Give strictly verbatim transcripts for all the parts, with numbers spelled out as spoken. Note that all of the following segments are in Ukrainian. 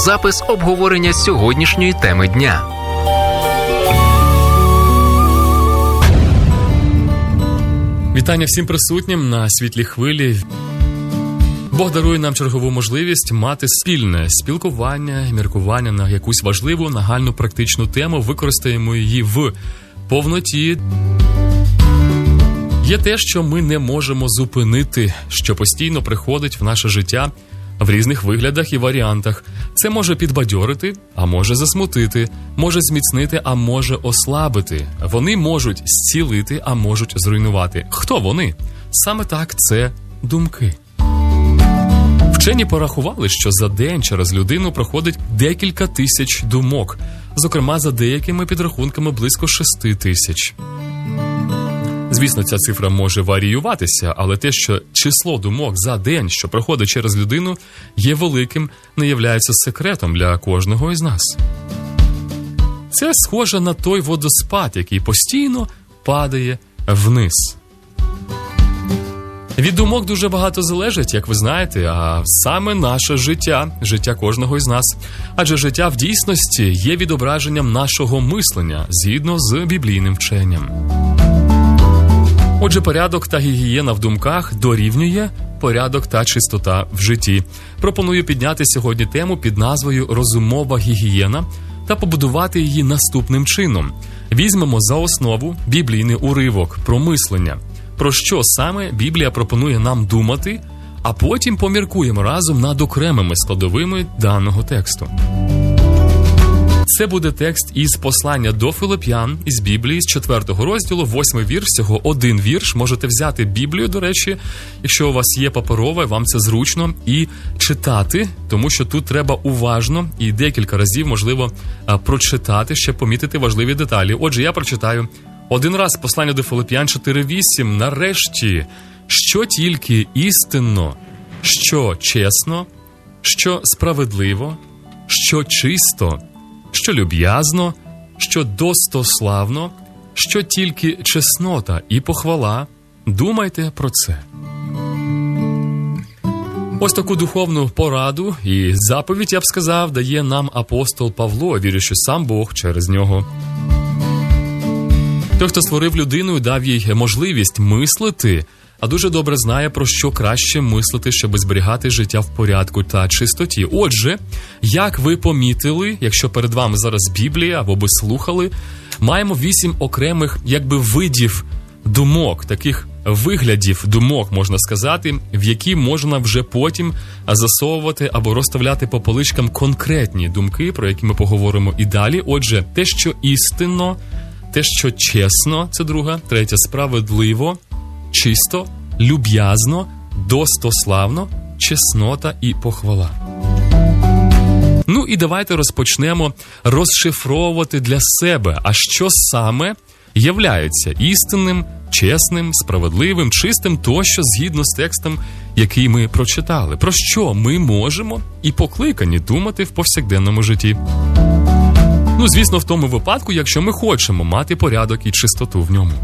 запис обговорення сьогоднішньої теми дня. Вітання всім присутнім на світлій хвилі. Бог дарує нам чергову можливість мати спільне спілкування, міркування на якусь важливу, нагальну, практичну тему. Використаємо її в повноті. Є те, що ми не можемо зупинити, що постійно приходить в наше життя в різних виглядах і варіантах. Це може підбадьорити, а може засмутити, може зміцнити, а може ослабити. Вони можуть зцілити, а можуть зруйнувати. Хто вони? Саме так, це думки. Вчені порахували, що за день через людину проходить декілька тисяч думок. Зокрема, за деякими підрахунками близько шести тисяч. Звісно, ця цифра може варіюватися, але те, що число думок за день, що проходить через людину, є великим, не являється секретом для кожного із нас. Це схоже на той водоспад, який постійно падає вниз. Від думок дуже багато залежить, як ви знаєте, а саме наше життя, життя кожного із нас. Адже життя в дійсності є відображенням нашого мислення, згідно з біблійним вченням. Отже, порядок та гігієна в думках дорівнює порядок та чистота в житті. Пропоную підняти сьогодні тему під назвою «Розумова гігієна» та побудувати її наступним чином. Візьмемо за основу біблійний уривок про мислення. Про що саме Біблія пропонує нам думати, а потім поміркуємо разом над окремими складовими даного тексту. Це буде текст із послання до Филип'ян із Біблії, з четвертого розділу, восьмий вірш, всього один вірш. Можете взяти Біблію, до речі, якщо у вас є паперове, вам це зручно, і читати, тому що тут треба уважно і декілька разів, можливо, прочитати, щоб помітити важливі деталі. Отже, я прочитаю один раз послання до Филип'ян чотири вісім. Нарешті, що тільки істинно, що чесно, що справедливо, що чисто, що люб'язно, що достославно, що тільки чеснота і похвала, думайте про це. Ось таку духовну пораду і заповідь, я б сказав, дає нам апостол Павло, вірю, що сам Бог через нього. Той, хто створив людину і дав їй можливість мислити, а дуже добре знає, про що краще мислити, щоб зберігати життя в порядку та чистоті. Отже, як ви помітили, якщо перед вами зараз Біблія, або ви слухали, маємо вісім окремих, якби, видів думок, таких виглядів думок, можна сказати, в які можна вже потім засовувати або розставляти по поличкам конкретні думки, про які ми поговоримо і далі. Отже, те, що істинно, те, що чесно, це друга, третя, справедливо, чисто, люб'язно, достославно, чеснота і похвала. Ну і давайте розпочнемо розшифровувати для себе, а що саме являється істинним, чесним, справедливим, чистим, тощо згідно з текстом, який ми прочитали. Про що ми можемо і покликані думати в повсякденному житті. Ну, звісно, в тому випадку, якщо ми хочемо мати порядок і чистоту в ньому.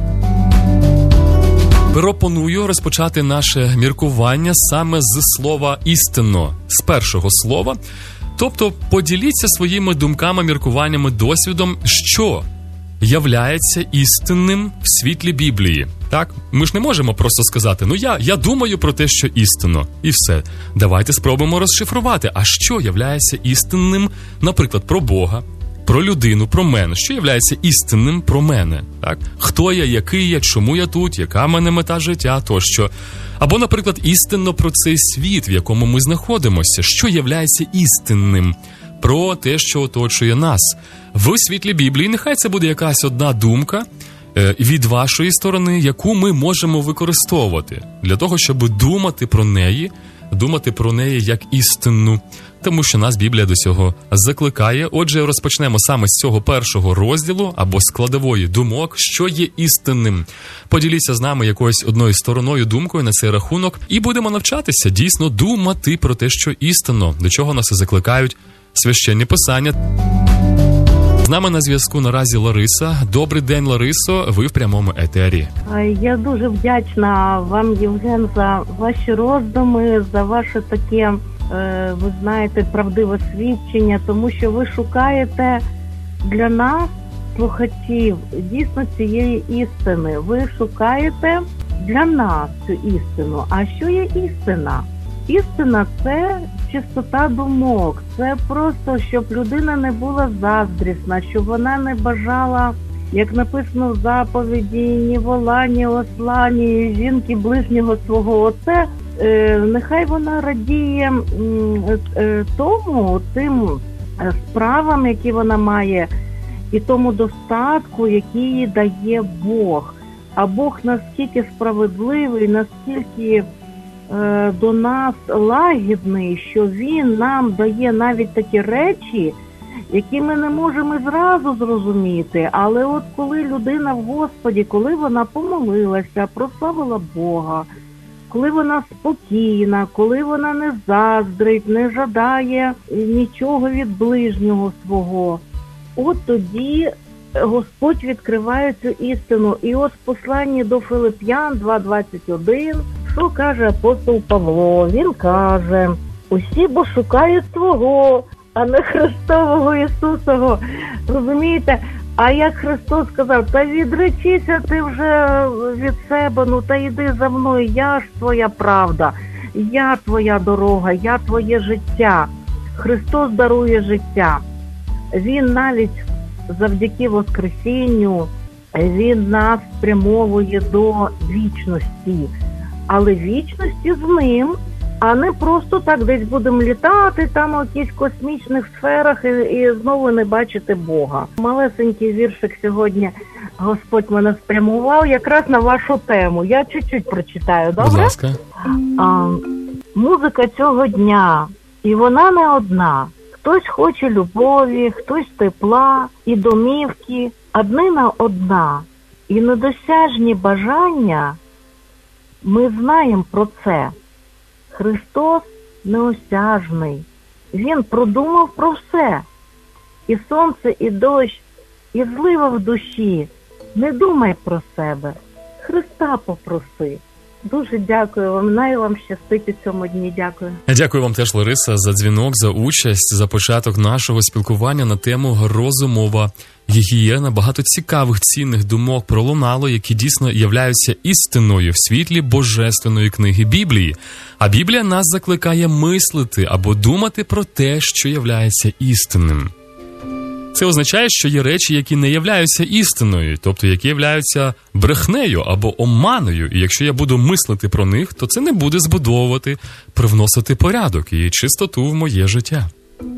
Пропоную розпочати наше міркування саме з слова «істинно», з першого слова. Тобто, поділіться своїми думками, міркуваннями, досвідом, що являється істинним в світлі Біблії. Так? Ми ж не можемо просто сказати, ну я, я думаю про те, що істинно, і все. Давайте спробуємо розшифрувати, а що являється істинним, наприклад, про Бога, про людину, про мене. Що являється істинним про мене? Так? Хто я, який я, чому я тут, яка в мене мета життя, тощо. Або, наприклад, істинно про цей світ, в якому ми знаходимося. Що являється істинним про те, що оточує нас? В світлі Біблії нехай це буде якась одна думка е, від вашої сторони, яку ми можемо використовувати для того, щоб думати про неї, думати про неї як істинну, тому що нас Біблія до цього закликає. Отже, розпочнемо саме з цього першого розділу або складової думок, що є істинним. Поділіться з нами якоюсь одною стороною, думкою на цей рахунок, і будемо навчатися дійсно думати про те, що істинно, до чого нас і закликають священні писання. З нами на зв'язку наразі Лариса. Добрий день, Ларисо, ви в прямому етері. Я дуже вдячна вам, Євген, за ваші роздуми, за ваше таке ви знаєте, правдиве свідчення, тому що ви шукаєте для нас, слухачів, дійсно цієї істини. Ви шукаєте для нас цю істину. А що є істина? Істина – це чистота думок, це просто, щоб людина не була заздрісна, щоб вона не бажала, як написано в заповіді, ні вола, ні осла, ні жінки ближнього свого. Оце е, нехай вона радіє е, тому, тим справам, які вона має, і тому достатку, який їй дає Бог. А Бог наскільки справедливий, наскільки е, до нас лагідний, що Він нам дає навіть такі речі, які ми не можемо зразу зрозуміти. Але от коли людина в Господі, коли вона помолилася, прославила Бога, коли вона спокійна, коли вона не заздрить, не жадає нічого від ближнього свого, от тоді Господь відкриває цю істину. І от в посланні до Филип'ян два двадцять один, що каже апостол Павло? Він каже: усі бо шукають свого, а не Христового Ісусового. Розумієте? А як Христос сказав: та відречися ти вже від себе, ну та йди за мною, я ж твоя правда, я твоя дорога, я твоє життя. Христос дарує життя. Він навіть завдяки Воскресінню, Він нас спрямовує до вічності. Але вічності з Ним, а не просто так десь будемо літати там у якихось космічних сферах і, і знову не бачити Бога. Малесенький віршик сьогодні Господь мене спрямував якраз на вашу тему. Я чуть-чуть прочитаю, добре? Будь ласка. А, музика цього дня, і вона не одна. Хтось хоче любові, хтось тепла і домівки, однина одна. І недосяжні бажання, ми знаємо про це. Христос неосяжний. Він продумав про все. І сонце, і дощ, і злива в душі. Не думай про себе. Христа попроси. Дуже дякую вам. Най вам щастить у цьому дні. Дякую. Дякую вам теж, Лариса, за дзвінок, за участь, за початок нашого спілкування на тему розумова гігієна. Багато цікавих, цінних думок пролунало, які дійсно являються істиною в світлі божественної книги Біблії. А Біблія нас закликає мислити або думати про те, що являється істинним. Це означає, що є речі, які не являються істиною, тобто які являються брехнею або оманою. І якщо я буду мислити про них, то це не буде збудовувати, привносити порядок і чистоту в моє життя.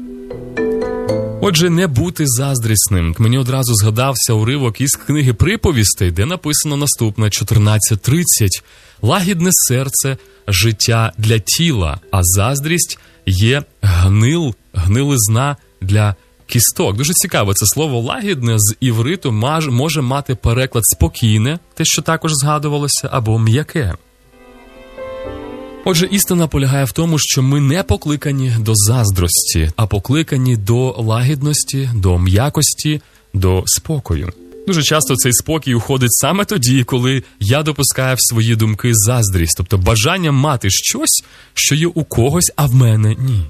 Отже, не бути заздрісним. Мені одразу згадався уривок із книги «Приповістей», де написано наступне, чотирнадцять тридцять. «Лагідне серце – життя для тіла, а заздрість є гнил, гнилизна для кісток». Дуже цікаво, це слово «лагідне» з івриту може мати переклад «спокійне», те, що також згадувалося, або «м'яке». Отже, істина полягає в тому, що ми не покликані до заздрості, а покликані до лагідності, до м'якості, до спокою. Дуже часто цей спокій уходить саме тоді, коли я допускаю в свої думки заздрість, тобто бажання мати щось, що є у когось, а в мене ні.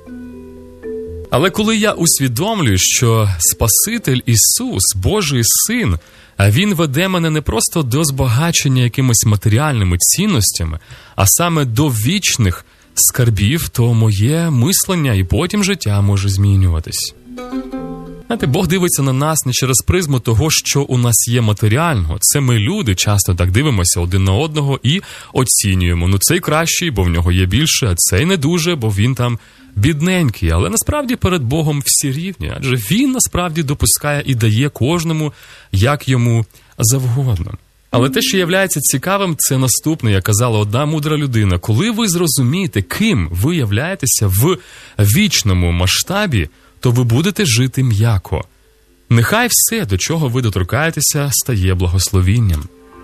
Але коли я усвідомлюю, що Спаситель Ісус, Божий Син, а Він веде мене не просто до збагачення якимись матеріальними цінностями, а саме до вічних скарбів, то моє мислення і потім життя може змінюватись. Знаєте, Бог дивиться на нас не через призму того, що у нас є матеріального. Це ми, люди, часто так дивимося один на одного і оцінюємо. Ну, цей кращий, бо в нього є більше, а цей не дуже, бо він там бідненький. Але насправді перед Богом всі рівні, адже Він насправді допускає і дає кожному, як йому завгодно. Але те, що являється цікавим, це наступне, як казала одна мудра людина. Коли ви зрозумієте, ким ви являєтеся в вічному масштабі, то ви будете жити м'яко. Нехай все, до чого ви доторкаєтеся, стає благословінням.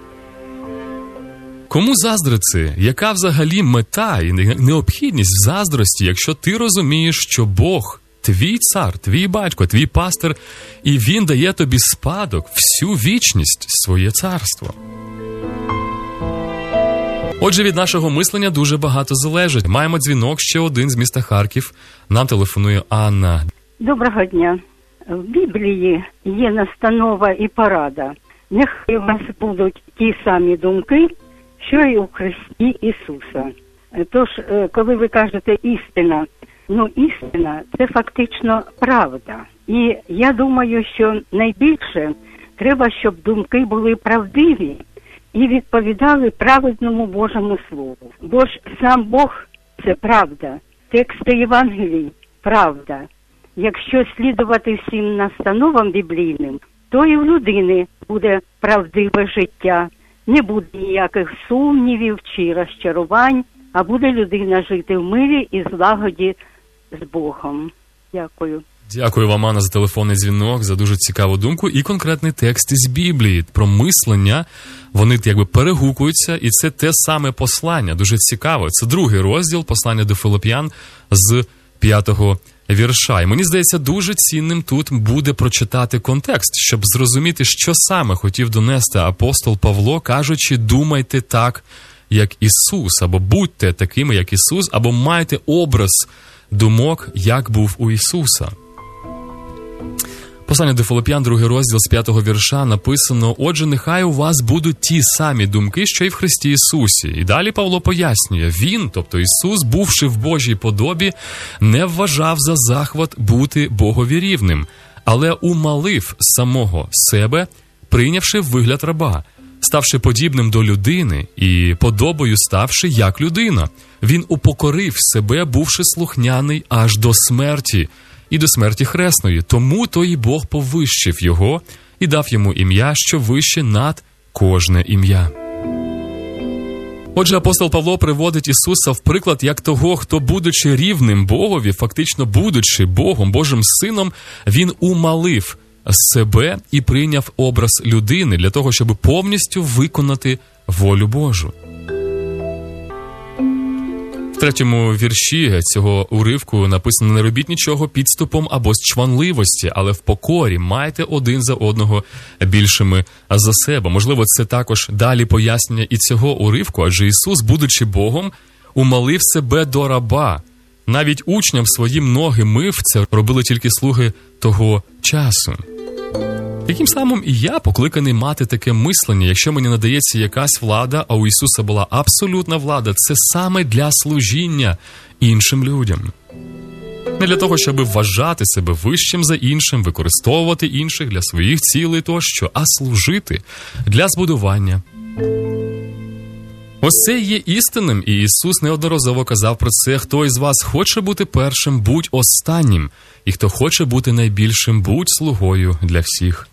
Кому заздрити? Яка взагалі мета і необхідність в заздрості, якщо ти розумієш, що Бог – твій цар, твій батько, твій пастир, і Він дає тобі спадок, всю вічність, своє царство? Отже, від нашого мислення дуже багато залежить. Маємо дзвінок, ще один з міста Харків. Нам телефонує Анна. Доброго дня. В Біблії є настанова і порада. Нехай у вас будуть ті самі думки, що і у Христі Ісуса. Тож, коли ви кажете істина, ну істина – це фактично правда. І я думаю, що найбільше треба, щоб думки були правдиві і відповідали праведному Божому Слову. Бо ж сам Бог – це правда, тексти Євангелій – правда. Якщо слідувати всім настановам біблійним, то і в людини буде правдиве життя. Не буде ніяких сумнівів чи розчарувань, а буде людина жити в мирі і злагоді з Богом. Дякую. Дякую вам, Анна, за телефонний дзвінок, за дуже цікаву думку і конкретний текст із Біблії. Про мислення, вони якби перегукуються, і це те саме послання, дуже цікаво. Це другий розділ послання до Филип'ян з п'ятого вірша. І мені здається, дуже цінним тут буде прочитати контекст, щоб зрозуміти, що саме хотів донести апостол Павло, кажучи, думайте так, як Ісус, або будьте такими, як Ісус, або майте образ думок, як був у Ісуса. Послання до Филип'ян, другий розділ з п'ятого вірша написано: «Отже, нехай у вас будуть ті самі думки, що й в Христі Ісусі». І далі Павло пояснює, Він, тобто Ісус, бувши в Божій подобі, не вважав за захват бути Богові рівним, але умалив самого себе, прийнявши вигляд раба, ставши подібним до людини і подобою ставши як людина. Він упокорив себе, бувши слухняний аж до смерті, і до смерті хресної. Тому то і Бог повищив його і дав йому ім'я, що вище над кожне ім'я. Отже, апостол Павло приводить Ісуса в приклад як того, хто, будучи рівним Богові, фактично будучи Богом, Божим Сином, він умалив себе і прийняв образ людини для того, щоб повністю виконати волю Божу. В третьому вірші цього уривку написано: «Не робіть нічого підступом або з чванливості, але в покорі майте один за одного більшими за себе». Можливо, це також далі пояснення і цього уривку, адже Ісус, будучи Богом, умалив себе до раба. Навіть учням своїм ноги мив, це робили тільки слуги того часу. Таким самим і я покликаний мати таке мислення. Якщо мені надається якась влада, а у Ісуса була абсолютна влада, це саме для служіння іншим людям. Не для того, щоб вважати себе вищим за іншим, використовувати інших для своїх цілей тощо, а служити для збудування. Ось це є істинним, і Ісус неодноразово казав про це: «Хто із вас хоче бути першим, будь останнім, і хто хоче бути найбільшим, будь слугою для всіх».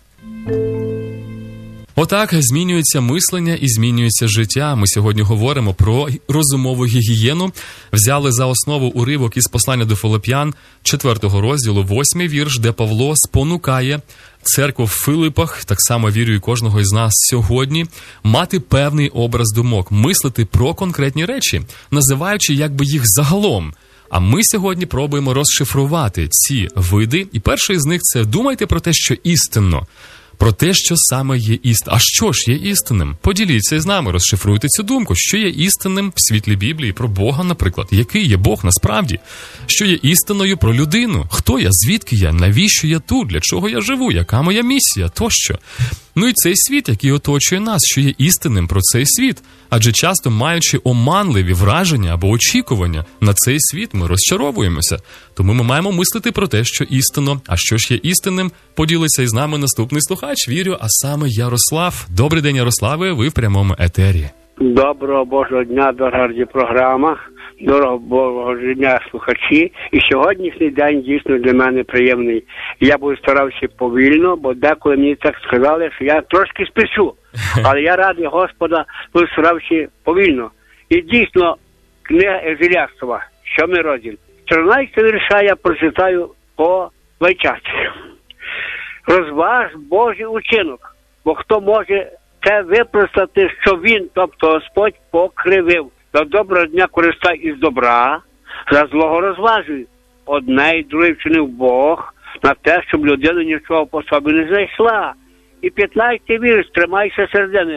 Отак змінюється мислення і змінюється життя. Ми сьогодні говоримо про розумову гігієну. Взяли за основу уривок із послання до Филип'ян, четвертого розділу, восьмий вірш, де Павло спонукає церкву в Филипах, так само вірю і кожного із нас сьогодні, мати певний образ думок, мислити про конкретні речі, називаючи якби їх загалом. А ми сьогодні пробуємо розшифрувати ці види. І перший з них – це думайте про те, що істинно. Про те, що саме є істинним. А що ж є істинним? Поділіться із нами, розшифруйте цю думку. Що є істинним в світлі Біблії про Бога, наприклад? Який є Бог насправді? Що є істинною про людину? Хто я? Звідки я? Навіщо я тут? Для чого я живу? Яка моя місія? Тощо. Ну і цей світ, який оточує нас, що є істинним про цей світ. Адже часто, маючи оманливі враження або очікування на цей світ, ми розчаровуємося. Тому ми маємо мислити про те, що істинно. А що ж є істинним? Поділиться із нами наступний слухач, вірю, а саме Ярослав. Добрий день, Ярославе, ви в прямому етері. Доброго Божого дня, дорога радіопрограма, дорого Божого дня, слухачі. І сьогоднішній день дійсно для мене приємний. Я буду старався повільно, бо деколи мені так сказали, що я трошки спішу. Але я радий Господа, буду старався повільно. І дійсно, книга Єзекіїла, сьомий розділ. чотирнадцятий вірша я прочитаю по двадцятий. «Розваж Божий учинок, бо хто може це випростати, що він, тобто Господь, покривив. До доброго дня користай із добра, за злого розважуй. Одне й друге вчинив Бог на те, щоб людина нічого по собі не знайшла. І п'ятнадцятий вірш, тримайся середини.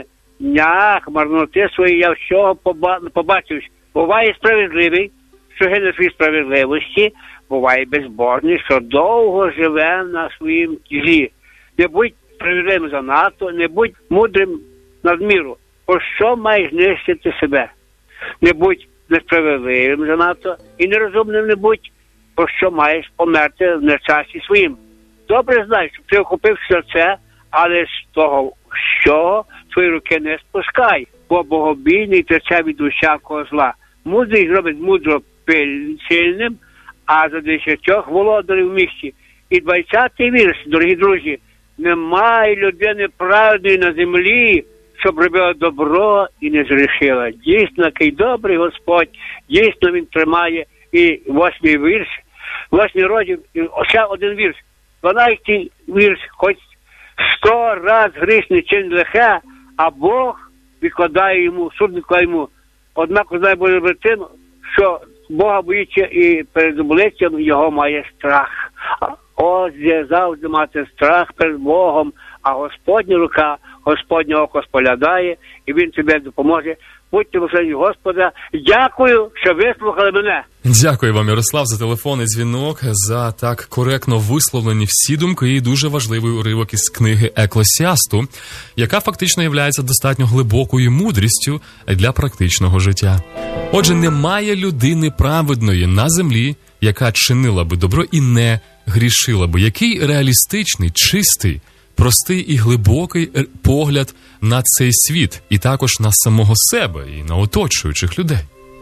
днях марноти свої я всього побачив. Буває справедливий, що гине свої справедливості, буває безбожний, що довго живе на своїм тілі. Не будь справедливим занадто, не будь мудрим надміру. Про що маєш нищити себе? Не будь несправедливим занадто і нерозумним не будь, про що маєш померти в нечасті своїм. Добре знай, що ти охопив все це, але з того, що твої руки не спускай, бо богобійний тече від усякого зла. Мудрий зробить мудро сильним, а за десятьох володарів в місті. І двадцятий вірш, дорогі друзі, немає людини праведної на землі, щоб робила добро і не зрішила. Дійсно, який добрий Господь, дійсно Він тримає. І восьмий вірш, восьмий розділ, ще один вірш, дванадцятий вірш, хоч сто раз грішний чин лихе, а Бог відкладає йому, суд відкладає йому. Однак знає Божу братину, що Бога боїться і перед обличчям його має страх. Ось є завжди мати страх перед Богом, а Господня рука, Господнє око споглядає, і Він тобі допоможе. Будьте благословені Господа. Дякую, що вислухали мене. Дякую вам, Ярослав, за телефонний дзвінок, за так коректно висловлені всі думки і дуже важливий уривок із книги Еклесіасту, яка фактично є достатньо глибокою мудрістю для практичного життя. Отже, немає людини праведної на землі, яка чинила би добро і не грішила би. Який реалістичний, чистий, простий і глибокий погляд на цей світ, і також на самого себе, і на оточуючих людей.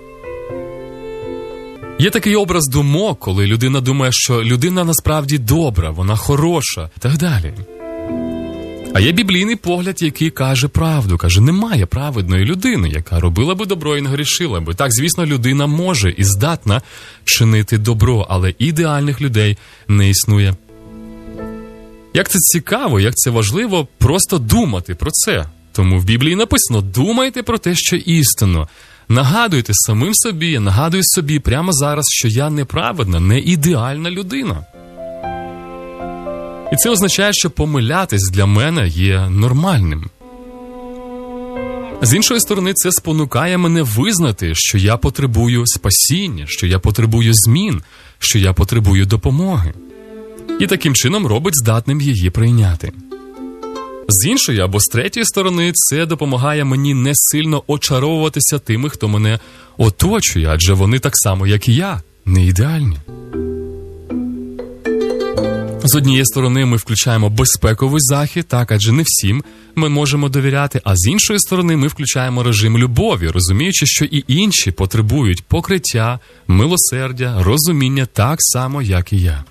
Є такий образ думок, коли людина думає, що людина насправді добра, вона хороша, і так далі. А є біблійний погляд, який каже правду, каже, немає праведної людини, яка робила би добро і не грішила би. Так, звісно, людина може і здатна чинити добро, але ідеальних людей не існує. Як це цікаво, як це важливо просто думати про це. Тому в Біблії написано, думайте про те, що істинно. Нагадуйте самим собі, я нагадую собі прямо зараз, що я неправедна, не ідеальна людина. І це означає, що помилятись для мене є нормальним. З іншої сторони, це спонукає мене визнати, що я потребую спасіння, що я потребую змін, що я потребую допомоги. І таким чином робить здатним її прийняти. З іншої або з третьої сторони, це допомагає мені не сильно очаровуватися тими, хто мене оточує, адже вони так само, як і я, не ідеальні. З однієї сторони ми включаємо безпековий захід, так, адже не всім ми можемо довіряти, а з іншої сторони ми включаємо режим любові, розуміючи, що і інші потребують покриття, милосердя, розуміння так само, як і я.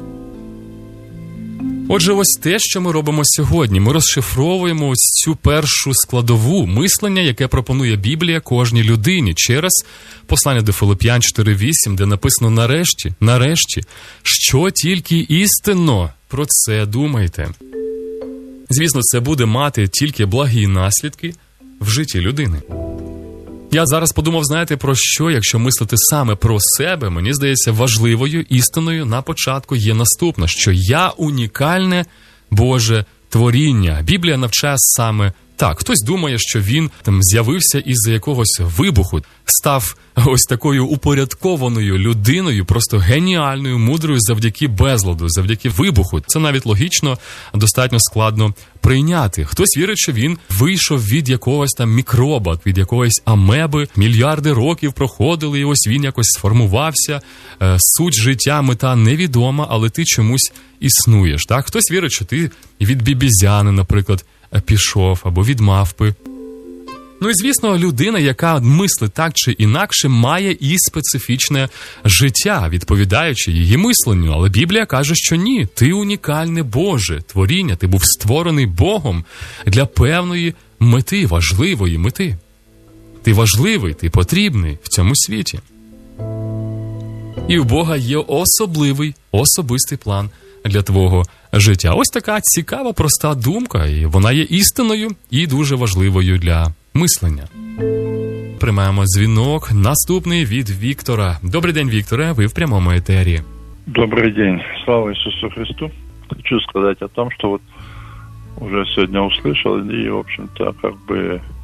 Отже, ось те, що ми робимо сьогодні. Ми розшифровуємо ось цю першу складову мислення, яке пропонує Біблія кожній людині через послання до Филип'ян чотири вісім, де написано нарешті, нарешті, що тільки істинно, про це думайте. Звісно, це буде мати тільки благі наслідки в житті людини. Я зараз подумав, знаєте, про що, якщо мислити саме про себе, мені здається, важливою істиною на початку є наступне, що я унікальне Боже творіння. Біблія навчає саме так. Хтось думає, що він там з'явився із-за якогось вибуху, став ось такою упорядкованою людиною, просто геніальною, мудрою завдяки безладу, завдяки вибуху. Це навіть логічно, достатньо складно прийняти. Хтось вірить, що він вийшов від якогось там мікроба, від якоїсь амеби, мільярди років проходили, і ось він якось сформувався. Суть життя, мета невідома, але ти чомусь існуєш. Так? Хтось вірить, що ти від бібізяни, наприклад, пішов, або від мавпи. Ну і, звісно, людина, яка мислить так чи інакше, має і специфічне життя, відповідаючи її мисленню. Але Біблія каже, що ні, ти унікальне Боже творіння, ти був створений Богом для певної мети, важливої мети. Ти важливий, ти потрібний в цьому світі. І у Бога є особливий, особистий план для твого життя. Ось така цікава, проста думка, і вона є істинною і дуже важливою для мислення. Приймаємо дзвінок. Наступний від Віктора. Добрий день, Вікторе, ви в прямому етері. Добрый день. Слава Иисусу Христу. Хочу сказать о том, что вот уже сегодня услышал и, в общем-то, как бы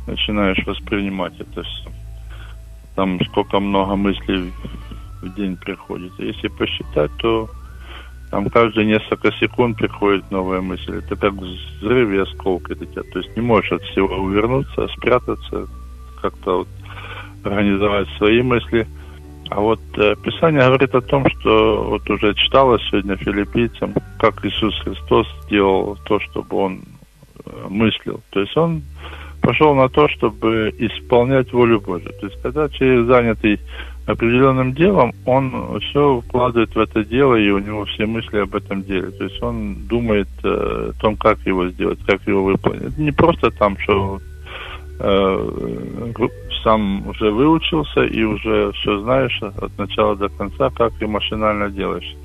начинаешь воспринимать это все. Там сколько много мыслей в день приходит. Если посчитать, то там каждые несколько секунд приходит новая мысль. Это как взрыв и осколки летят. То есть не можешь от всего увернуться, спрятаться, как-то вот организовать свои мысли. А вот э, Писание говорит о том, что вот уже читалось сегодня филиппийцам, как Иисус Христос сделал то, чтобы Он э, мыслил. То есть Он пошел на то, чтобы исполнять волю Божию. То есть когда человек занятый определенным делом, он все вкладывает в это дело, и у него все мысли об этом деле. То есть он думает э, о том, как его сделать, как его выполнить. Это не просто там, что э, сам уже выучился и уже все знаешь от начала до конца, как и машинально делаешь.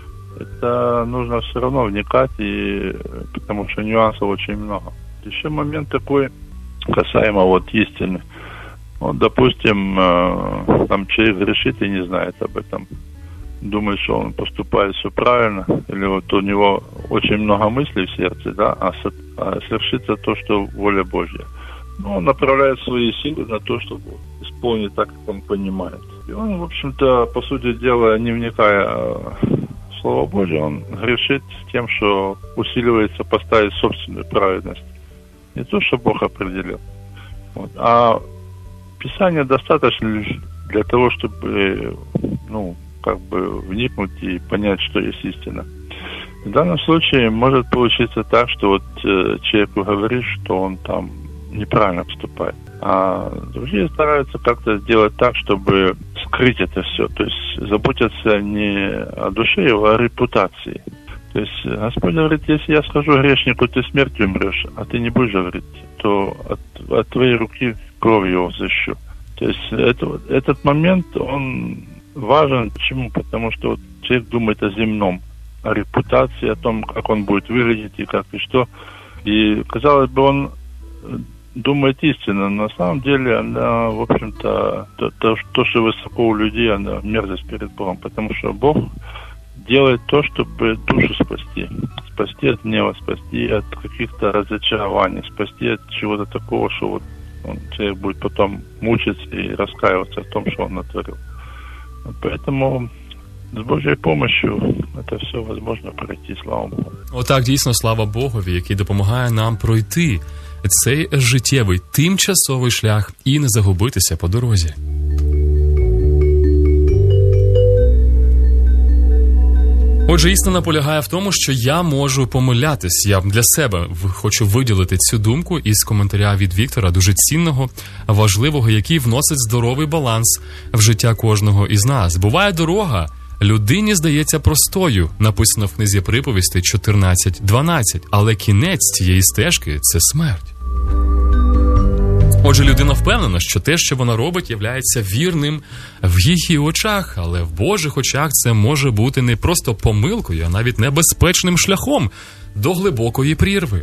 Это нужно все равно вникать, и, потому что нюансов очень много. Еще момент такой, касаемо вот истины. Вот, допустим, э, там человек грешит и не знает об этом. Думает, что он поступает все правильно, или вот у него очень много мыслей в сердце, да, а, со, а совершится то, что воля Божья. Но он направляет свои силы на то, чтобы исполнить так, как он понимает. И он, в общем-то, по сути дела, не вникая в Слово Божье, он грешит тем, что усиливается поставить собственную праведность. Не то, что Бог определил. Вот. А Писание достаточно лишь для того, чтобы, ну, как бы вникнуть и понять, что есть истина. В данном случае может получиться так, что вот э, человеку говоришь, что он там неправильно поступает. А другие стараются как-то сделать так, чтобы скрыть это все. То есть заботятся не о душе его, а о репутации. То есть Господь говорит, если я скажу грешнику, ты смертью умрешь, а ты не будешь говорить, то от, от твоей руки кровью его взыщу. То есть это, этот момент, он важен. Почему? Потому что вот человек думает о земном, о репутации, о том, как он будет выглядеть и как и что. И, казалось бы, он думает истинно, но на самом деле она, в общем-то, то, то, то, что высоко у людей, она мерзость перед Богом, потому что Бог делает то, чтобы душу спасти. Спасти от гнева, спасти от каких-то разочарований, спасти от чего-то такого, что вот он, человек будет потом мучиться и раскаиваться в том, что он натворил. Поэтому з Божою помощью це все возможно пройти, слава Богу. Отак, дійсно, слава Богові, який допомагає нам пройти цей життєвий, тимчасовий шлях і не загубитися по дорозі. Отже, істина полягає в тому, що я можу помилятись. Я для себе хочу виділити цю думку із коментаря від Віктора, дуже цінного, важливого, який вносить здоровий баланс в життя кожного із нас. Буває дорога, людині здається простою, написано в книзі Приповістей чотирнадцять дванадцять, але кінець цієї стежки – це смерть. Отже, людина впевнена, що те, що вона робить, являється вірним в її очах, але в Божих очах це може бути не просто помилкою, а навіть небезпечним шляхом до глибокої прірви.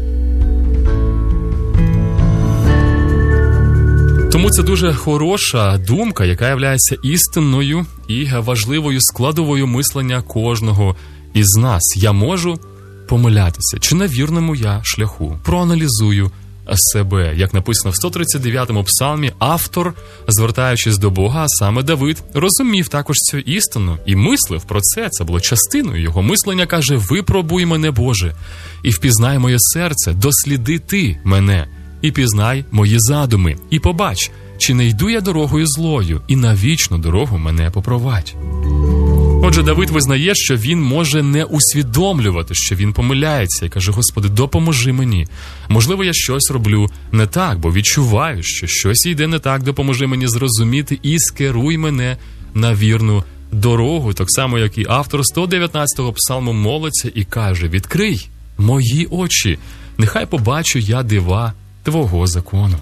Тому це дуже хороша думка, яка являється істинною і важливою складовою мислення кожного із нас. Я можу помилятися, чи на вірному я шляху. Проаналізую себе. Як написано в сто тридцять дев'ятому псалмі, автор, звертаючись до Бога, а саме Давид, розумів також цю істину і мислив про це. Це було частиною його мислення. Каже: «Випробуй мене, Боже, і впізнай моє серце, досліди ти мене, і пізнай мої задуми, і побач, чи не йду я дорогою злою, і на вічну дорогу мене попровадь». Отже, Давид визнає, що він може не усвідомлювати, що він помиляється, і каже: «Господи, допоможи мені. Можливо, я щось роблю не так, бо відчуваю, що щось йде не так, допоможи мені зрозуміти і скеруй мене на вірну дорогу». Так само, як і автор сто дев'ятнадцятого псалму молиться і каже: «Відкрий мої очі, нехай побачу я дива Твого закону».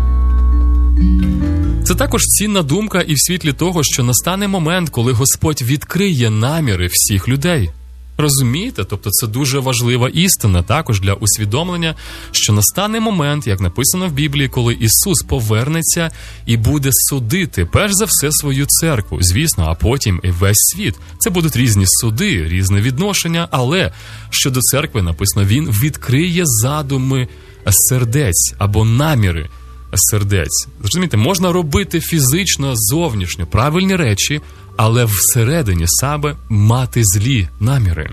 Це також цінна думка і в світлі того, що настане момент, коли Господь відкриє наміри всіх людей. Розумієте? Тобто це дуже важлива істина також для усвідомлення, що настане момент, як написано в Біблії, коли Ісус повернеться і буде судити, перш за все, свою церкву, звісно, а потім і весь світ. Це будуть різні суди, різне відношення, але щодо церкви написано, Він відкриє задуми сердець або наміри сердець. Зрозумієте, можна робити фізично, зовнішньо правильні речі, але всередині себе мати злі наміри.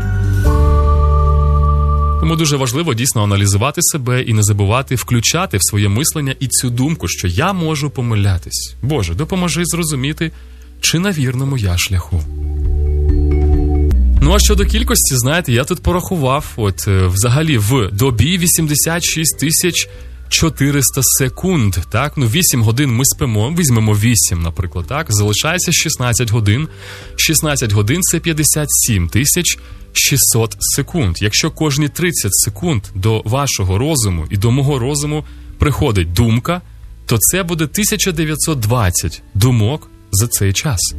Тому дуже важливо дійсно аналізувати себе і не забувати включати в своє мислення і цю думку, що я можу помилятись. Боже, допоможи зрозуміти, чи на вірному я шляху. Ну а щодо кількості, знаєте, я тут порахував, от взагалі в добі вісімдесят шість тисяч чотириста секунд, так? Ну вісім годин ми спимо, візьмемо вісім, наприклад, так? Залишається шістнадцять годин. шістнадцять годин – це п'ятдесят сім тисяч шістсот секунд. Якщо кожні тридцять секунд до вашого розуму і до мого розуму приходить думка, то це буде тисяча дев'ятсот двадцять думок за цей час.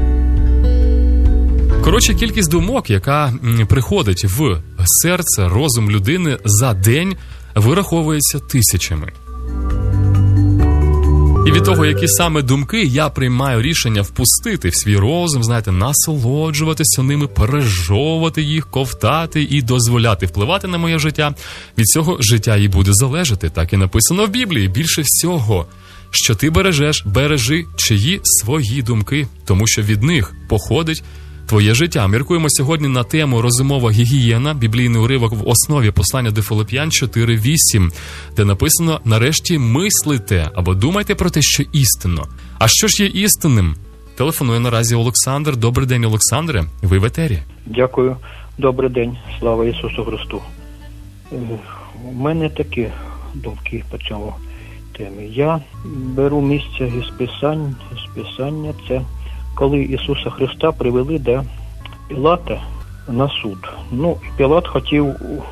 Коротше, кількість думок, яка приходить в серце, розум людини за день, вираховується тисячами. І від того, які саме думки, я приймаю рішення впустити в свій розум, знаєте, насолоджуватися ними, пережовувати їх, ковтати і дозволяти впливати на моє життя. Від цього життя і буде залежати. Так і написано в Біблії. Більше всього, що ти бережеш, бережи чиї свої думки, тому що від них походить твоє життя. Міркуємо сьогодні на тему розумова гігієна, біблійний уривок в основі послання до Филип'ян чотири вісім, де написано: нарешті мислите або думайте про те, що істинно. А що ж є істинним? Телефонує наразі Олександр. Добрий день, Олександре. Ви в етері. Дякую. Добрий день. Слава Ісусу Христу. У мене такі думки по цьому темі. Я беру місце із Писання, із Писання це коли Ісуса Христа привели до Пілата на суд. Ну, Пілат хотів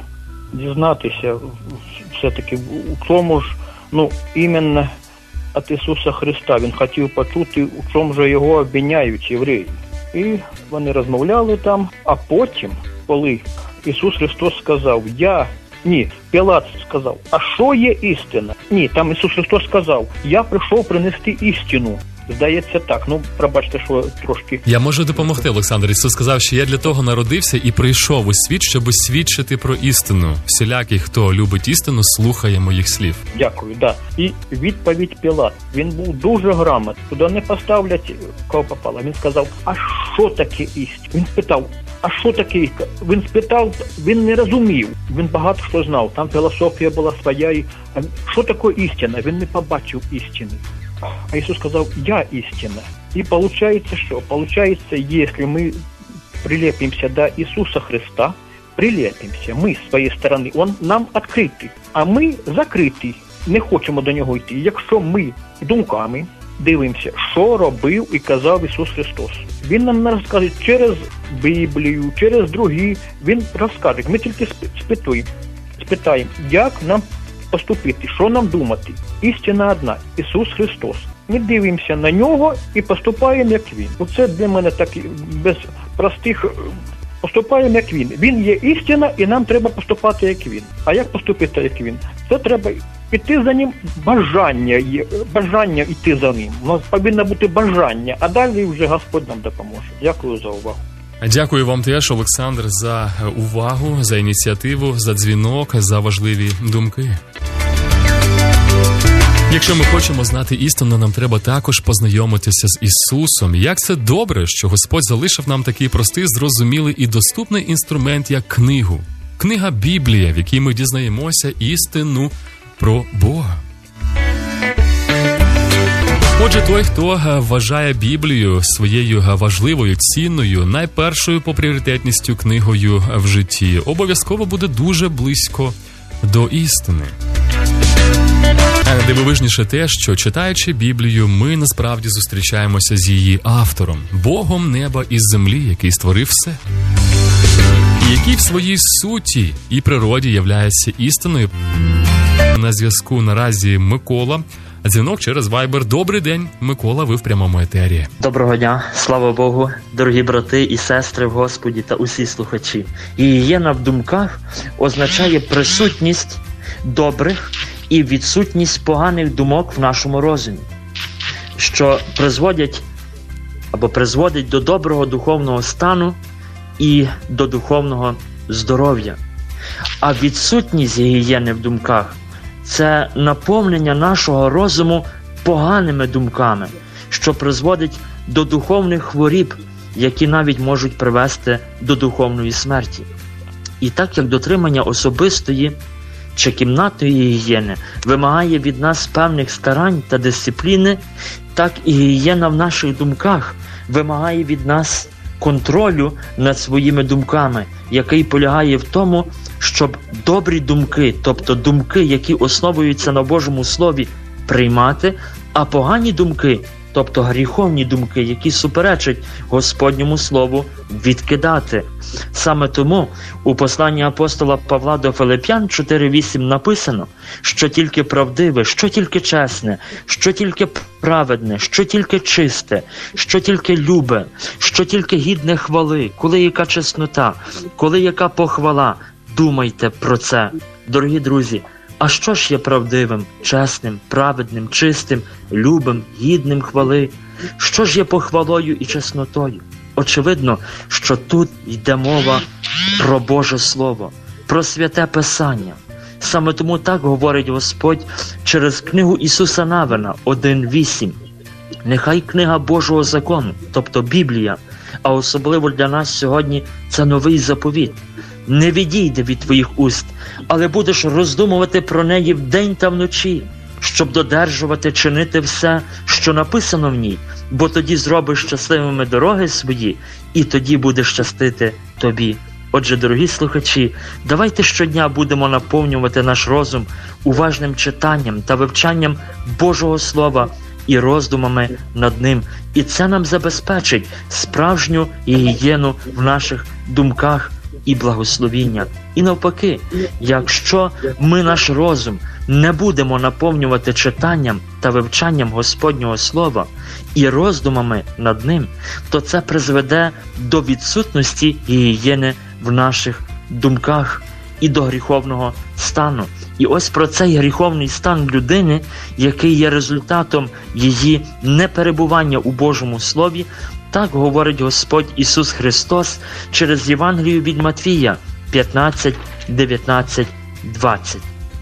дізнатися все-таки у чому ж, ну, іменно від Ісуса Христа. Він хотів почути, у чому ж його обвиняють євреї. І вони розмовляли там, а потім, коли Ісус Христос сказав: я, ні, Пілат сказав: а що є істина? Ні, там Ісус Христос сказав: я прийшов принести істину. Здається так, ну, пробачте, що трошки... Я можу допомогти, Олександр. Ісус сказав, що я для того народився і прийшов у світ, щоб свідчити про істину. Всілякий, хто любить істину, слухає моїх слів. Дякую, да. І відповідь Пілат. Він був дуже грамотний. Туди не поставлять, кого попало. Він сказав: а що таке істина? Він спитав: а що таке істина? Він спитав, він не розумів. Він багато що знав. Там філософія була своя. І... що таке істина? Він не побачив істини. А Иисус сказал: я истина. И получается что? Получается, если мы прилепимся до Иисуса Христа, прилепимся, мы с своей стороны, Он нам откритий, а ми закриті, не хочемо до Нього йти. Якщо ми думками дивимося, що робив і казав Ісус Христос, Він нам розкаже через Біблію, через другі, Він розкаже. Ми тільки спитуємо, спитаємо, як нам поступити, що нам думати. Істина одна – Ісус Христос. Ми дивимося на Нього і поступаємо, як Він. Оце для мене так, без простих, поступаємо, як Він. Він є істина, і нам треба поступати, як Він. А як поступити, як Він? Це треба піти за Ним, бажання є, бажання йти за Ним. У нас повинно бути бажання, а далі вже Господь нам допоможе. Дякую за увагу. Дякую вам теж, Олександр, за увагу, за ініціативу, за дзвінок, за важливі думки. Якщо ми хочемо знати істину, нам треба також познайомитися з Ісусом. Як це добре, що Господь залишив нам такий простий, зрозумілий і доступний інструмент, як книгу. Книга Біблія, в якій ми дізнаємося істину про Бога. Отже, той, хто вважає Біблію своєю важливою, цінною, найпершою по пріоритетністю книгою в житті, обов'язково буде дуже близько до істини. А найдивовижніше те, що, читаючи Біблію, ми насправді зустрічаємося з її автором, Богом неба і землі, який створив все. І який в своїй суті і природі являється істиною. На зв'язку наразі Микола. Дзвінок через Viber. Добрий день, Микола, ви в прямому етері. Доброго дня, слава Богу, дорогі брати і сестри в Господі та усі слухачі. Гігієна в думках означає присутність добрих і відсутність поганих думок в нашому розумі, що призводять або призводить до доброго духовного стану і до духовного здоров'я. А відсутність гігієни в думках це наповнення нашого розуму поганими думками, що призводить до духовних хворіб, які навіть можуть привести до духовної смерті. І так як дотримання особистої чи кімнатної гігієни вимагає від нас певних старань та дисципліни, так і гігієна в наших думках вимагає від нас контролю над своїми думками, який полягає в тому, щоб добрі думки, тобто думки, які основуються на Божому Слові, приймати, а погані думки, тобто гріховні думки, які суперечать Господньому Слову, відкидати. Саме тому у посланні апостола Павла до Филип'ян чотири вісім написано, що тільки правдиве, що тільки чесне, що тільки праведне, що тільки чисте, що тільки любе, що тільки гідне хвали, коли яка чеснота, коли яка похвала, думайте про це. Дорогі друзі, а що ж є правдивим, чесним, праведним, чистим, любим, гідним хвали? Що ж є похвалою і чеснотою? Очевидно, що тут йде мова про Боже Слово, про Святе Писання. Саме тому так говорить Господь через книгу Ісуса Навина один вісім. Нехай книга Божого закону, тобто Біблія, а особливо для нас сьогодні це новий заповіт, не відійде від твоїх уст, але будеш роздумувати про неї вдень та вночі, щоб додержувати, чинити все, що написано в ній, бо тоді зробиш щасливими дороги свої, і тоді буде щастити тобі. Отже, дорогі слухачі, давайте щодня будемо наповнювати наш розум уважним читанням та вивчанням Божого Слова і роздумами над ним. І це нам забезпечить справжню гігієну в наших думках і благословіння. І навпаки, якщо ми наш розум не будемо наповнювати читанням та вивчанням Господнього Слова і роздумами над ним, то це призведе до відсутності гігієни в наших думках і до гріховного стану. І ось про цей гріховний стан людини, який є результатом її неперебування у Божому Слові, так говорить Господь Ісус Христос через Євангелію від Матвія п'ятнадцять, дев'ятнадцять, двадцять.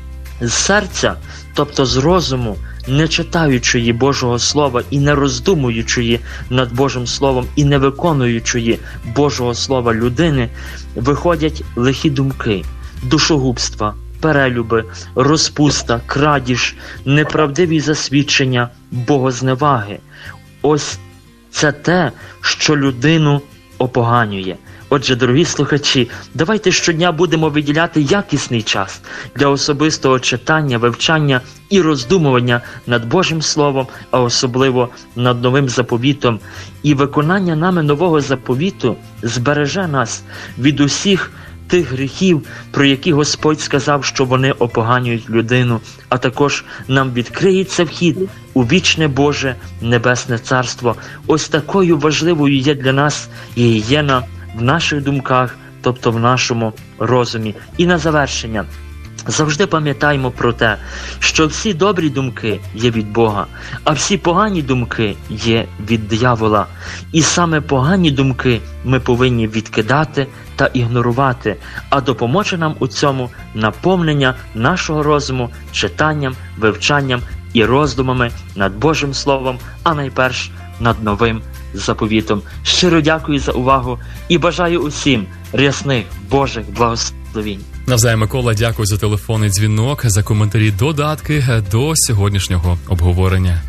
З серця, тобто з розуму, не читаючої Божого Слова і не роздумуючої над Божим Словом і не виконуючої Божого Слова людини, виходять лихі думки, душогубства, перелюби, розпуста, крадіж, неправдиві засвідчення, богозневаги. Ось це те, що людину опоганює. Отже, дорогі слухачі, давайте щодня будемо виділяти якісний час для особистого читання, вивчання і роздумування над Божим Словом, а особливо над новим заповітом. І виконання нами нового заповіту збереже нас від усіх тих гріхів, про які Господь сказав, що вони опоганюють людину, а також нам відкриється вхід у вічне Боже Небесне Царство. Ось такою важливою є для нас гігієна в наших думках, тобто в нашому розумі. І на завершення, завжди пам'ятаємо про те, що всі добрі думки є від Бога, а всі погані думки є від диявола. І саме погані думки ми повинні відкидати та ігнорувати, а допоможе нам у цьому наповнення нашого розуму читанням, вивчанням і роздумами над Божим Словом, а найперш над новим заповітом. Щиро дякую за увагу і бажаю усім рясних Божих благословінь. Навзаєм, Микола, дякую за телефонний дзвінок, за коментарі, додатки до сьогоднішнього обговорення.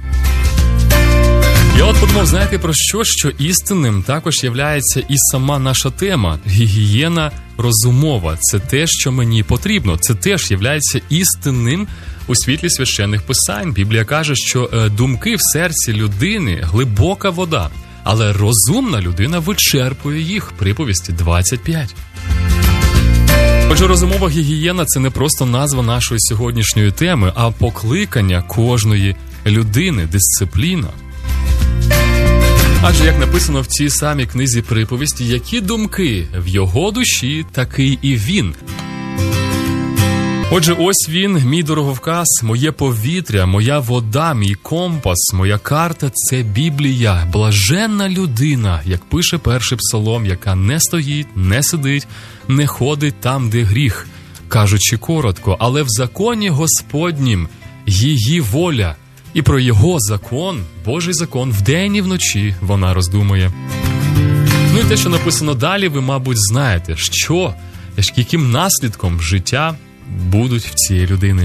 Я от подумав, знаєте, про що? Що істинним також являється і сама наша тема – гігієна розумова. Це те, що мені потрібно. Це теж являється істинним у світлі священних писань. Біблія каже, що думки в серці людини – глибока вода, але розумна людина вичерпує їх. Приповісті двадцять п'ять. Отже, розумова гігієна – це не просто назва нашої сьогоднішньої теми, а покликання кожної людини, дисципліна. Адже, як написано в цій самій книзі приповісті, які думки в його душі, такий і він. Отже, ось він, мій дороговказ, моє повітря, моя вода, мій компас, моя карта – це Біблія. Блаженна людина, як пише перший псалом, яка не стоїть, не сидить, не ходить там, де гріх. кажучи коротко, але в законі Господнім її воля, і про його закон, Божий закон, вдень і вночі вона роздумує. Ну і те, що написано далі, ви, мабуть, знаєте, що, яким наслідком життя будуть в цієї людини.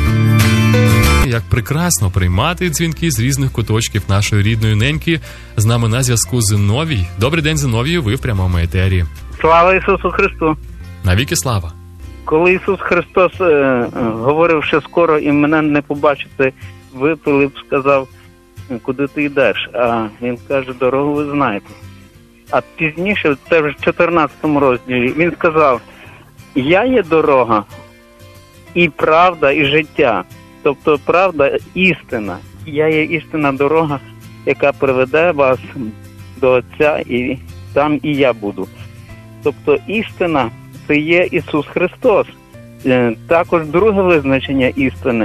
Як прекрасно приймати дзвінки з різних куточків нашої рідної неньки. З нами на зв'язку Зиновій. Добрий день, Зиновію, ви в прямому етері. Слава Ісусу Христу! Навіки слава! Коли Ісус Христос е, говорив, що скоро і мене не побачите, ви, Пилип, сказав, куди ти йдеш? А він каже, дорогу ви знаєте. А пізніше, це вже в чотирнадцятому розділі, він сказав, я є дорога, і правда, і життя. Тобто правда, істина. Я є істинна дорога, яка приведе вас до Отця, і там і я буду. Тобто істина – це є Ісус Христос. Також друге визначення істини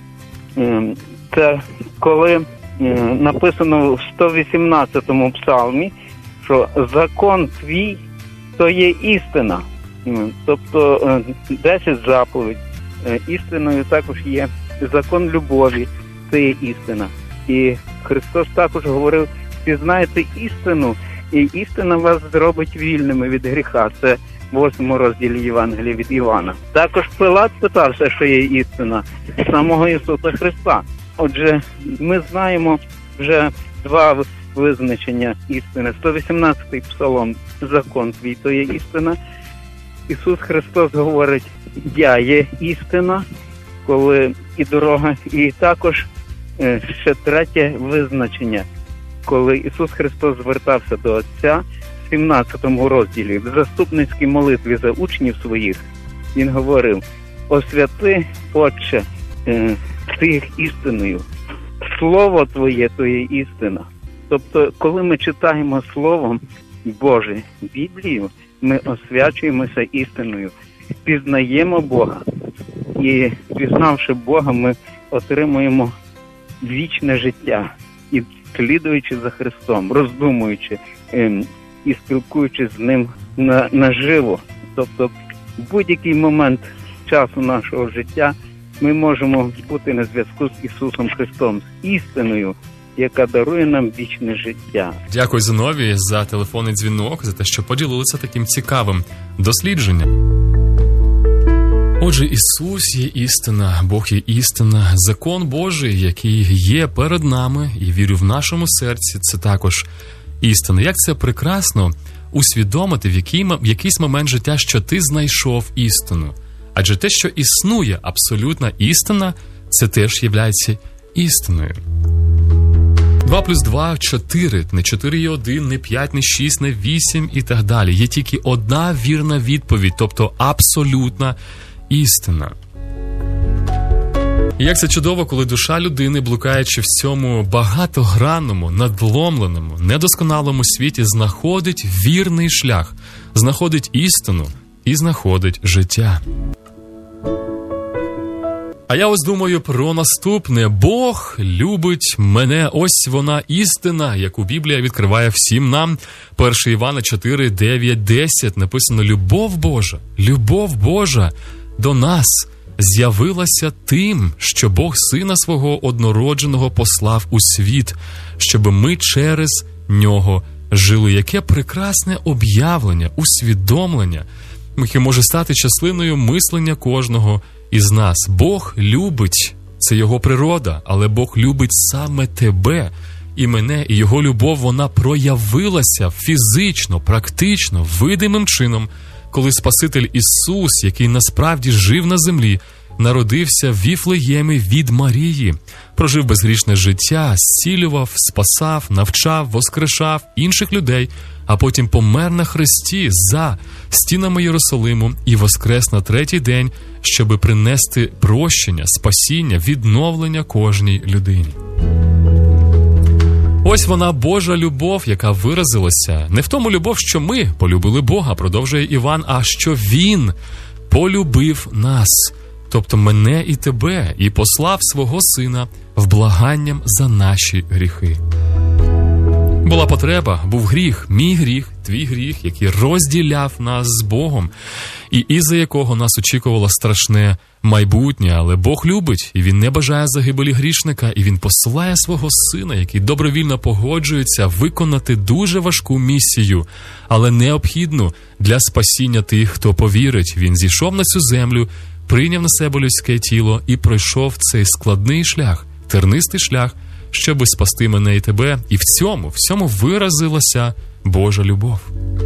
– це коли написано в сто вісімнадцятому псалмі, що закон твій – то є істина. Тобто десять заповідей. Істиною також є закон любові, це є істина. І Христос також говорив, пізнаєте істину, і істина вас зробить вільними від гріха. Це в восьмому розділі Євангелія від Івана. Також Пилат питався, що є істина самого Ісуса Христа. Отже, ми знаємо вже два визначення істини. сто вісімнадцятий псалом, закон твій, то є істина. Ісус Христос говорить, я є істина, коли і дорога, і також ще третє визначення, коли Ісус Христос звертався до Отця в сімнадцятому розділі, в заступницькій молитві за учнів своїх, Він говорив, освяти, Отче, Ти їх істиною, Слово Твоє, то є істина. Тобто, коли ми читаємо Словом Боже, Біблію, ми освячуємося істиною, пізнаємо Бога. І пізнавши Бога, ми отримуємо вічне життя. І слідуючи за Христом, роздумуючи ем, і спілкуючись з Ним на, наживо. Тобто в будь-який момент часу нашого життя ми можемо бути на зв'язку з Ісусом Христом, з істиною, яка дарує нам вічне життя. Дякую, Зиновій, за телефонний дзвінок, за те, що поділилися таким цікавим дослідженням. Отже, Ісус є істина, Бог є істина, закон Божий, який є перед нами і вірю в нашому серці, це також істина. Як це прекрасно усвідомити в, який, в якийсь момент життя, що ти знайшов істину. Адже те, що існує абсолютна істина, це теж являється істиною. два плюс два – чотири, не чотири і один, не п'ять, не шість, не вісім і так далі. Є тільки одна вірна відповідь, тобто абсолютна істина. І як це чудово, коли душа людини, блукаючи в цьому багатогранному, надломленому, недосконалому світі, знаходить вірний шлях, знаходить істину і знаходить життя. А я ось думаю про наступне. Бог любить мене. Ось вона істина, яку Біблія відкриває всім нам. перше Івана чотири, дев'ять, десять написано: «Любов Божа, любов Божа до нас з'явилася тим, що Бог Сина Свого однородженого послав у світ, щоб ми через Нього жили». Яке прекрасне об'явлення, усвідомлення, яке може стати частиною мислення кожного із нас. Бог любить, це Його природа, але Бог любить саме тебе і мене, і Його любов, вона проявилася фізично, практично, видимим чином, коли Спаситель Ісус, який насправді жив на землі, народився в Віфлеємі від Марії, прожив безгрішне життя, зцілював, спасав, навчав, воскрешав інших людей, а потім помер на хресті за стінами Єрусалиму і воскрес на третій день, щоби принести прощення, спасіння, відновлення кожній людині. Ось вона, Божа любов, яка виразилася не в тому любов, що ми полюбили Бога, продовжує Іван, а що Він полюбив нас, тобто мене і тебе, і послав свого Сина вблаганням за наші гріхи. Була потреба, був гріх, мій гріх, твій гріх, який розділяв нас з Богом. і із-за якого нас очікувало страшне майбутнє. Але Бог любить, і Він не бажає загибелі грішника, і Він посилає свого Сина, який добровільно погоджується виконати дуже важку місію, але необхідну для спасіння тих, хто повірить. Він зійшов на цю землю, прийняв на себе людське тіло і пройшов цей складний шлях, тернистий шлях, щоби спасти мене і тебе. І в цьому, в цьому виразилася Божа любов.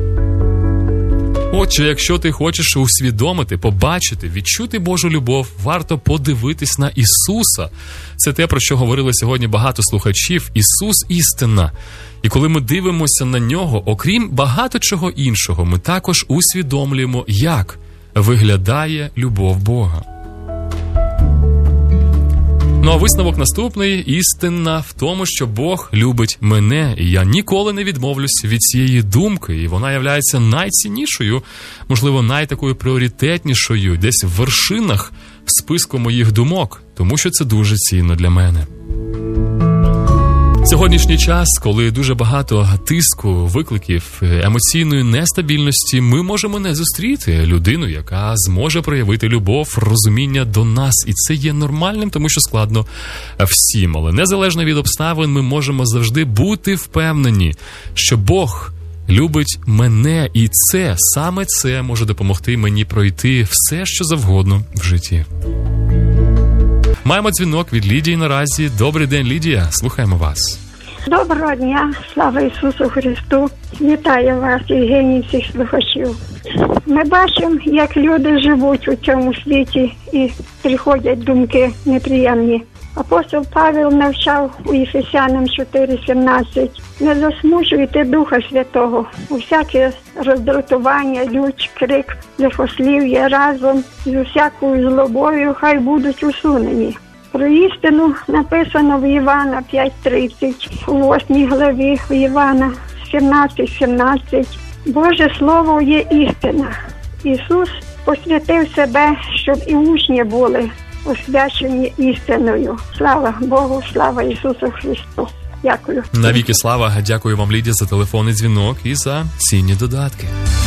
Отже, якщо ти хочеш усвідомити, побачити, відчути Божу любов, варто подивитись на Ісуса. Це те, про що говорили сьогодні багато слухачів. Ісус – істина. І коли ми дивимося на Нього, окрім багато чого іншого, ми також усвідомлюємо, як виглядає любов Бога. Ну а висновок наступний. Істина в тому, що Бог любить мене, і я ніколи не відмовлюсь від цієї думки, і вона являється найціннішою, можливо, найтакою пріоритетнішою, десь в вершинах в списку моїх думок, тому що це дуже цінно для мене. Сьогоднішній час, коли дуже багато тиску, викликів, емоційної нестабільності, ми можемо не зустріти людину, яка зможе проявити любов, розуміння до нас. І це є нормальним, тому що складно всім. Але незалежно від обставин, ми можемо завжди бути впевнені, що Бог любить мене. І це, саме це може допомогти мені пройти все, що завгодно в житті. Маємо дзвінок від Лідії наразі. Добрий день, Лідія. Слухаємо вас. Доброго дня. Слава Ісусу Христу. Вітаю вас, Євгеній, всіх слухачів. Ми бачимо, як люди живуть у цьому світі і приходять думки неприємні. Апостол Павел навчав у Ефесянам чотири сімнадцять: не засмучуйте Духа Святого. Усяке роздратування, лють, крик, лихослів'я разом з усякою злобою хай будуть усунені. Про істину написано в Івана п'ять тридцять, у восьмій главі в Івана сімнадцять сімнадцять. Боже Слово є істина. Ісус посвятив себе, щоб і учні були освячені істиною. Слава Богу, слава Ісусу Христу. Дякую. Навіки слава. Дякую вам, Лідія, за телефонний дзвінок і за цінні додатки.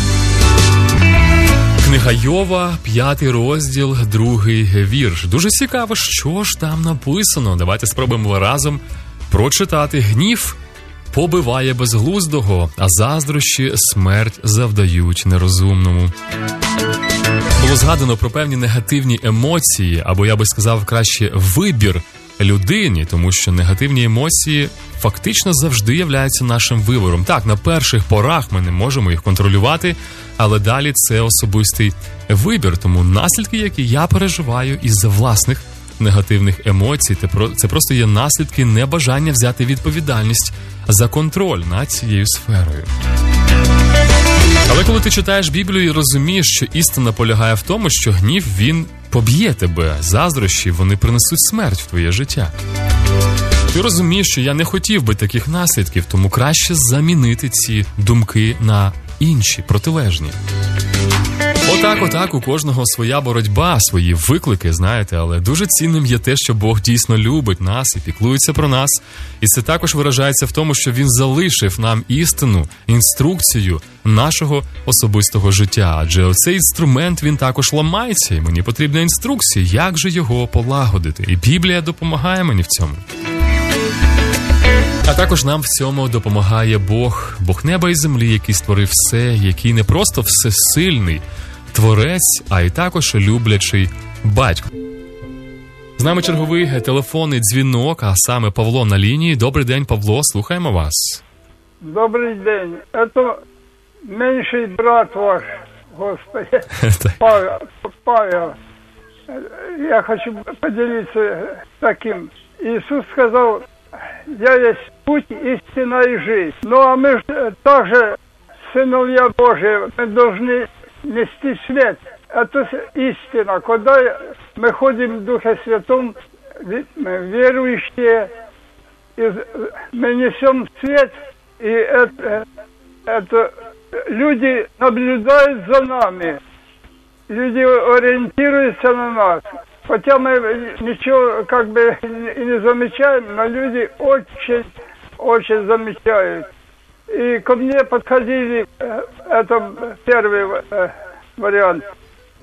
Книга Йова, п'ятий розділ, другий вірш. Дуже цікаво, що ж там написано. Давайте спробуємо разом прочитати. Гнів побиває безглуздого, а заздрощі смерть завдають нерозумному. Було згадано про певні негативні емоції, або, я би сказав, краще вибір людині, тому що негативні емоції фактично завжди являються нашим вибором. Так, на перших порах ми не можемо їх контролювати, але далі це особистий вибір. Тому наслідки, які я переживаю із-за власних негативних емоцій, це просто є наслідки небажання взяти відповідальність за контроль над цією сферою. Але коли ти читаєш Біблію і розумієш, що істина полягає в тому, що гнів, він поб'є тебе, заздрощі, вони принесуть смерть в твоє життя. Ти розумієш, що я не хотів би таких наслідків, тому краще замінити ці думки на інші, протилежні. Отак, отак, у кожного своя боротьба, свої виклики, знаєте, але дуже цінним є те, що Бог дійсно любить нас і піклується про нас. І це також виражається в тому, що Він залишив нам істину, інструкцію нашого особистого життя. Адже оцей інструмент, він також ламається, і мені потрібна інструкція, як же його полагодити. І Біблія допомагає мені в цьому. А також нам в цьому допомагає Бог, Бог неба і землі, який створив все, який не просто всесильний творець, а й також люблячий батько. З нами черговий телефонний дзвінок, а саме Павло на лінії. Добрий день, Павло, слухаємо вас. Добрий день. Это менший брат ваш, Господи, Павел. Павел. Я хочу поделиться таким. Иисус сказал: я есть путь, истина и жизнь. Ну а мы же также, сыновья Божии, мы должны нести свет. Это истина. Когда мы ходим в Духе Святом, верующие, мы несем свет, и это, это люди наблюдают за нами. Люди ориентируются на нас. Хотя мы ничего как бы и не замечаем, но люди очень, очень замечают. И ко мне подходили, это первый вариант,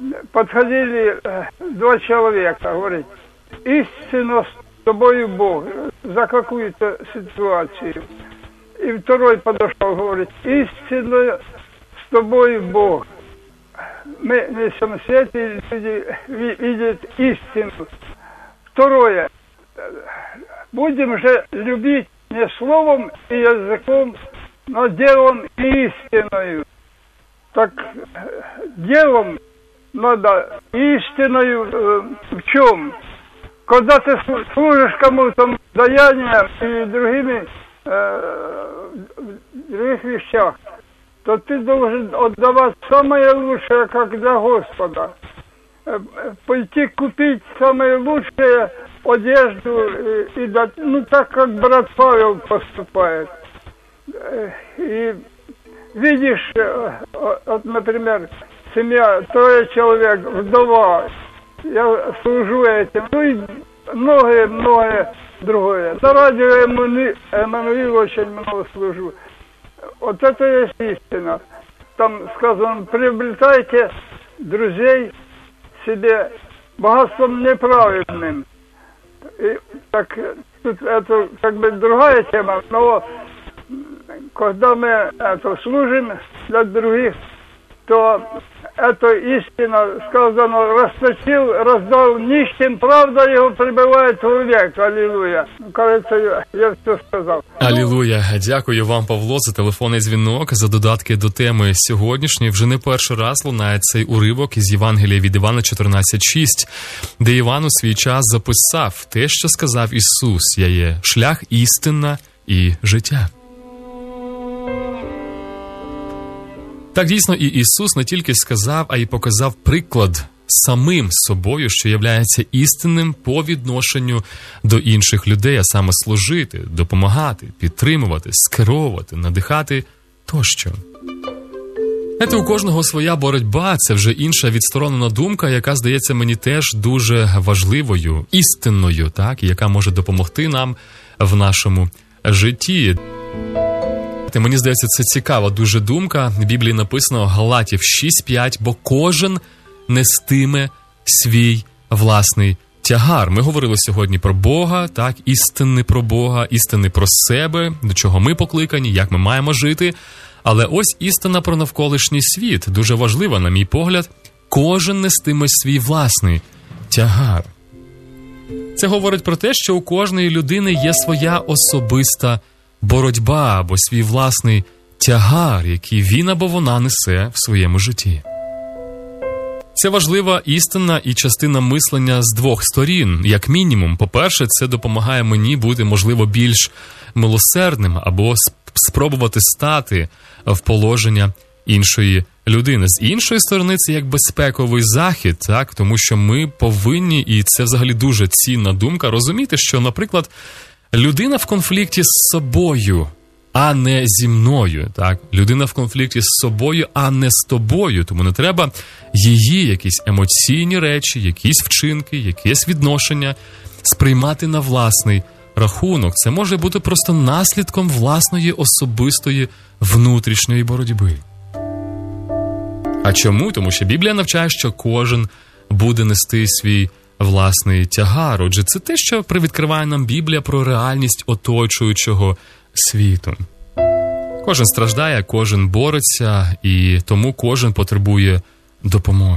подходили э, два человека, говорит, истинно с тобою Бог за какую-то ситуацию. И второй подошел, говорит, истинно с тобою Бог. Мы несем свет, и люди видят истину. Второе, будем же любить не словом и языком, но делом и истиною. Так делом надо истиною э, в чем? Когда ты служишь кому-то даянием и другими э, в других вещах, то ты должен отдавать самое лучшее, как для Господа. Э, пойти купить самое лучшее, одежду и, и дать, ну так, как брат Павел поступает. Э, и видишь, э, вот, например, семья, трое человек, вдова, я служу этим, ну и многое-многое другое. На радио Эммануил очень много служу. Вот это есть истина. Там сказано, приобретайте друзей себе богатством неправедным. И так, тут это как бы другая тема, но когда мы это служим для других, то это истина, сказано, расточил, раздал нищим, правда его прибывает в век. Аллилуйя. Кажется, я, я все сказав. Аллилуйя. Дякую вам, Павло, за телефонний дзвінок, за додатки до теми сьогоднішньої. Вже не перший раз лунає цей уривок із Євангелія від Івана чотирнадцять шість, де Іван у свій час записав те, що сказав Ісус: «Я є шлях, істина і життя». Так, дійсно, і Ісус не тільки сказав, а й показав приклад самим собою, що являється істинним по відношенню до інших людей, а саме служити, допомагати, підтримувати, скеровувати, надихати тощо. Знаєте, у кожного своя боротьба – це вже інша відсторонена думка, яка, здається, мені теж дуже важливою, істинною, так, яка може допомогти нам в нашому житті. Мені здається, це цікава дуже думка. В Біблії написано Галатів шість п'ять, бо кожен нестиме свій власний тягар. Ми говорили сьогодні про Бога, так, істини про Бога, істини про себе, до чого ми покликані, як ми маємо жити. Але ось істина про навколишній світ, дуже важлива, на мій погляд. Кожен нестиме свій власний тягар. Це говорить про те, що у кожної людини є своя особиста боротьба або свій власний тягар, який він або вона несе в своєму житті. Це важлива істина і частина мислення з двох сторін. Як мінімум, по-перше, це допомагає мені бути, можливо, більш милосердним або спробувати стати в положення іншої людини. З іншої сторони, це як безпековий захід, так? Тому що ми повинні, і це взагалі дуже цінна думка, розуміти, що, наприклад, людина в конфлікті з собою, а не зі мною, так? Людина в конфлікті з собою, а не з тобою. Тому не треба її якісь емоційні речі, якісь вчинки, якесь відношення сприймати на власний рахунок. Це може бути просто наслідком власної особистої внутрішньої боротьби. А чому? Тому що Біблія навчає, що кожен буде нести свій власний тягар. Отже, це те, що привідкриває нам Біблія про реальність оточуючого світу. Кожен страждає, кожен бореться, і тому кожен потребує допомоги.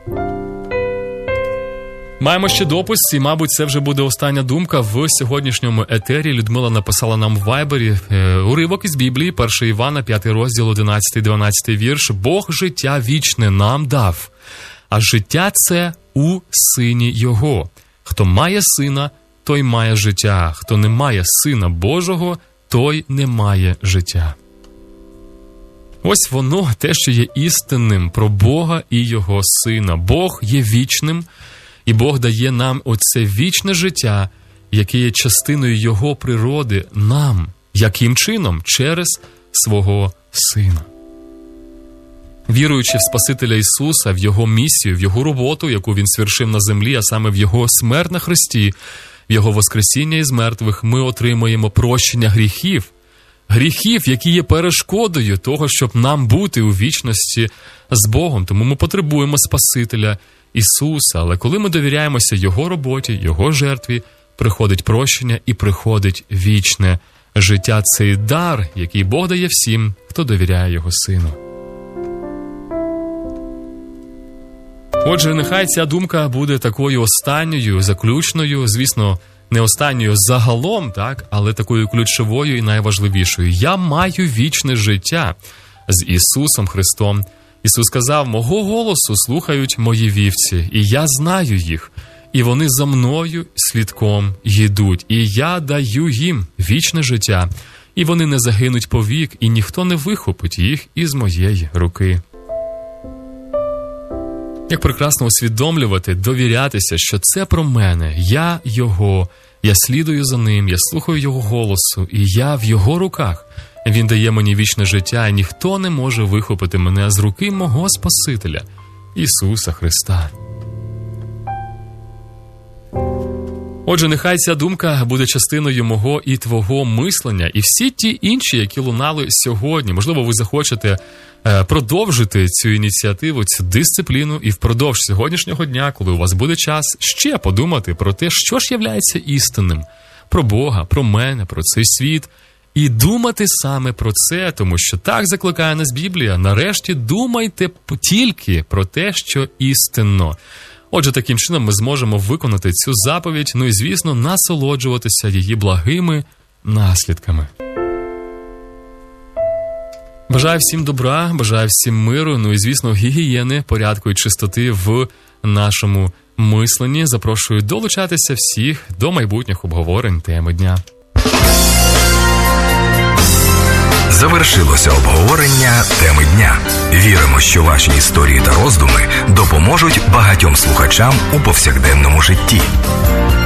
Маємо ще допис, і, мабуть, це вже буде остання думка в сьогоднішньому етері. Людмила написала нам в Вайбері е, уривок із Біблії, перше Івана, п'ятий розділ, одинадцятий-дванадцятий вірш. «Бог життя вічне нам дав, а життя це у Сині Його. Хто має Сина, той має життя. Хто не має Сина Божого, той не має життя». Ось воно, те, що є істинним про Бога і Його Сина. Бог є вічним, і Бог дає нам оце вічне життя, яке є частиною Його природи нам. Яким чином? Через свого Сина. Віруючи в Спасителя Ісуса, в Його місію, в Його роботу, яку Він свершив на землі, а саме в Його смерть на хресті, в Його воскресіння із мертвих, ми отримуємо прощення гріхів, гріхів, які є перешкодою того, щоб нам бути у вічності з Богом. Тому ми потребуємо Спасителя Ісуса. Але коли ми довіряємося Його роботі, Його жертві, приходить прощення і приходить вічне життя. Цей дар, який Бог дає всім, хто довіряє Його Сину. Отже, нехай ця думка буде такою останньою, заключною, звісно, не останньою загалом, так, але такою ключовою і найважливішою. Я маю вічне життя з Ісусом Христом. Ісус сказав: «Мого голосу слухають мої вівці, і я знаю їх, і вони за мною слідком йдуть, і я даю їм вічне життя, і вони не загинуть повік, і ніхто не вихопить їх із моєї руки». Як прекрасно усвідомлювати, довірятися, що це про мене, я Його, я слідую за Ним, я слухаю Його голосу, і я в Його руках. Він дає мені вічне життя, і ніхто не може вихопити мене з руки мого Спасителя, Ісуса Христа. Отже, нехай ця думка буде частиною мого і твого мислення, і всі ті інші, які лунали сьогодні. Можливо, ви захочете е, продовжити цю ініціативу, цю дисципліну, і впродовж сьогоднішнього дня, коли у вас буде час, ще подумати про те, що ж являється істинним, про Бога, про мене, про цей світ, і думати саме про це, тому що так закликає нас Біблія. Нарешті думайте тільки про те, що істинно. Отже, таким чином ми зможемо виконати цю заповідь, ну і, звісно, насолоджуватися її благими наслідками. Бажаю всім добра, бажаю всім миру, ну і, звісно, гігієни, порядку і чистоти в нашому мисленні. Запрошую долучатися всіх до майбутніх обговорень теми дня. Завершилося обговорення теми дня. Віримо, що ваші історії та роздуми допоможуть багатьом слухачам у повсякденному житті.